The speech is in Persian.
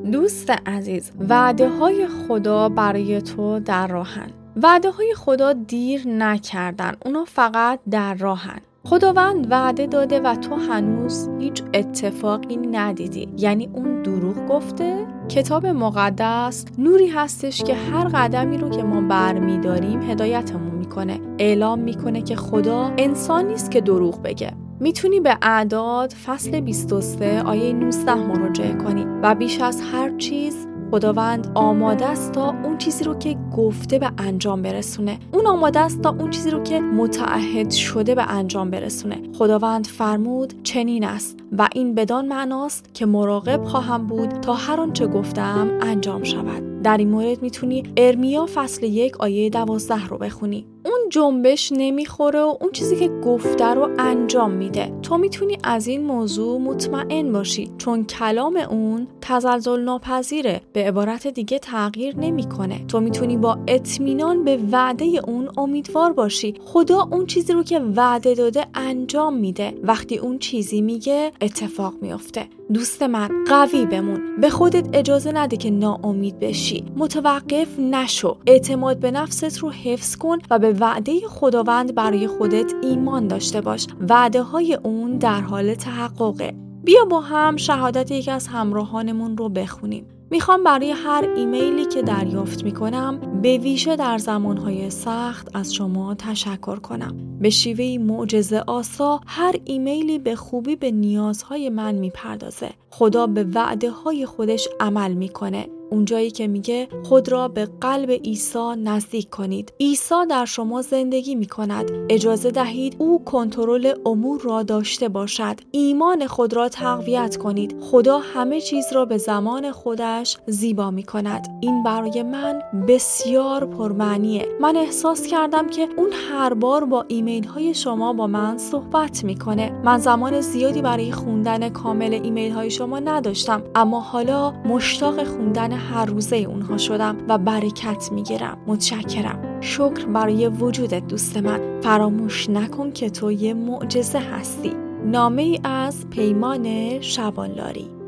دوست عزیز، وعده های خدا برای تو در راهن. وعده های خدا دیر نکردن، اونا فقط در راهن. خداوند وعده داده و تو هنوز هیچ اتفاقی ندیدی. یعنی اون دروغ گفته؟ کتاب مقدس نوری هستش که هر قدمی رو که ما برمی‌داریم هدایتمون میکنه. اعلام میکنه که خدا انسان نیست که دروغ بگه. میتونی به اعداد فصل 23 آیه 19 مراجعه کنی و بیش از هر چیز خداوند آماده است تا اون چیزی رو که گفته به انجام برسونه. اون آماده است تا اون چیزی رو که متعهد شده به انجام برسونه. خداوند فرمود چنین است و این بدان معناست که مراقب خواهم بود تا هر آنچه گفتم انجام شود. در این مورد میتونی ارمیا فصل 1 آیه 12 رو بخونی. اون جنبش نمیخوره و اون چیزی که گفته رو انجام میده. تو میتونی از این موضوع مطمئن باشی چون کلام اون تزلزل ناپذیره. به عبارت دیگه تغییر نمیکنه. تو میتونی با اطمینان به وعده اون امیدوار باشی. خدا اون چیزی رو که وعده داده انجام میده. وقتی اون چیزی میگه اتفاق میفته. دوست من، قوی بمون. به خودت اجازه نده که ناامید بشی. متوقف نشو. اعتماد به نفست رو حفظ کن و به وعده خداوند برای خودت ایمان داشته باش. وعده های اون در حال تحققه. بیا با هم شهادت یکی از همراهانمون رو بخونیم. میخوام برای هر ایمیلی که دریافت میکنم به ویژه در زمانهای سخت از شما تشکر کنم. به شیوهی معجزه آسا هر ایمیلی به خوبی به نیازهای من میپردازه. خدا به وعده های خودش عمل میکنه. اونجایی که میگه خود را به قلب عیسی نزدیک کنید. عیسی در شما زندگی میکند. اجازه دهید او کنترل امور را داشته باشد. ایمان خود را تقویت کنید. خدا همه چیز را به زمان خودش زیبا میکند. این برای من بسیار پرمعنیه. من احساس کردم که اون هر بار با ایمیل های شما با من صحبت میکنه. من زمان زیادی برای خوندن کامل ایمیل های شما نداشتم، اما حالا مشتاق خوندن هر روزه اونها شدم و برکت میگیرم. متشکرم. شکر برای وجودت دوست من. فراموش نکن که تو یه معجزه هستی. نامه ای از پیمان شبانلاری.